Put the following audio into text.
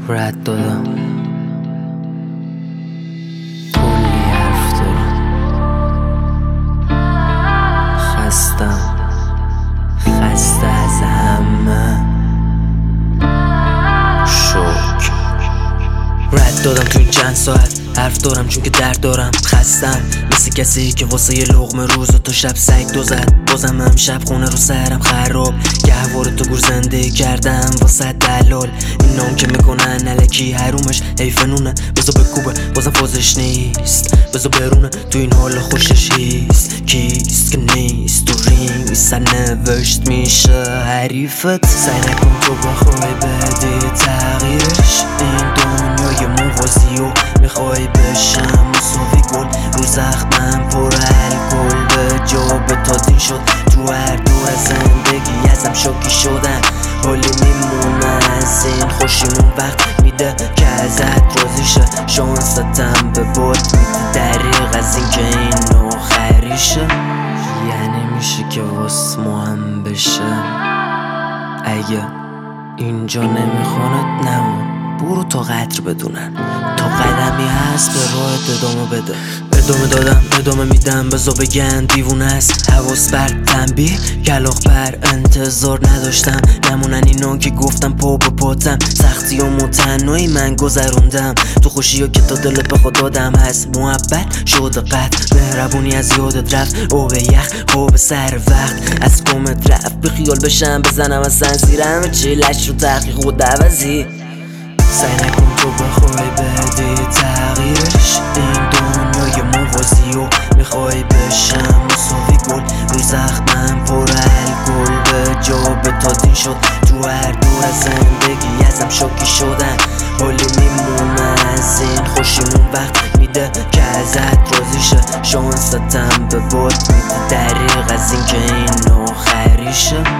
رد دادم، کلی حرف دارم، خسته از همه شوک. رد دادم تو این چند ساعت، حرف دارم چون که درد دارم، خستم مثل کسی که واسه یه لقمه روز و تو شب سگ دو زد. بازم امشب خونه رو سرم خراب، گهواره تو گور زنده کردم واسه دلال. این نام که میکنن الکی حرومش حیف نونه، بذار بکوبه بازم فازش نیست، بذار برونه تو این حال خوشش هیست. کیست که نیست تو رینگ سرنوشت میشه حریفت. سعی نکن تو بخوای بدی تغییرش، این دنیای موازی و میخوای بشم مساوی گل رو زخمم پر الکل. به جا بتادین شد تو هر دور زندگی ازم شاکی شدن، حالی میمونه از این خوشیمون وقت میده که ازت راضی شه. شانستم به باد میده دریغ از این که این آخریشه، یعنی میشه که واسه ما هم بشه. اگه اینجا نمیخواند نمون، برو تا قدر بدونن، تا قدمی هست به راهت ادامه بده. ادامه دادم ادامه میدم، بذار بگن دیوونه است. حواس بر تنبیه کلاغ بر انتظار نداشتم، نمونن اینا که گفتم پا به پاتم. سختی و تنهایی من گذروندم، تو خوشی ها که تا دل به خود دادم هست. محبت شده قطع، مهربونی از یادت رفت، او به یخ خوب سر وقت از کمت رفت. بخیال بشم بزنم از زنزیرم چیلش رو تحقیق و دوزی. سعی نکن تو بخوای بدی تغییرش، این دنیای موازی و میخوای بشم مساوی گل رو زخمم پر الکل. به جا بتادین شد تو هر دور زندگی ازم شاکی شدن، حالی میمونه از این خوشیمون وقت میده که ازت راضی شه. شانستم به باد میده دریغ از این که این آخریشه.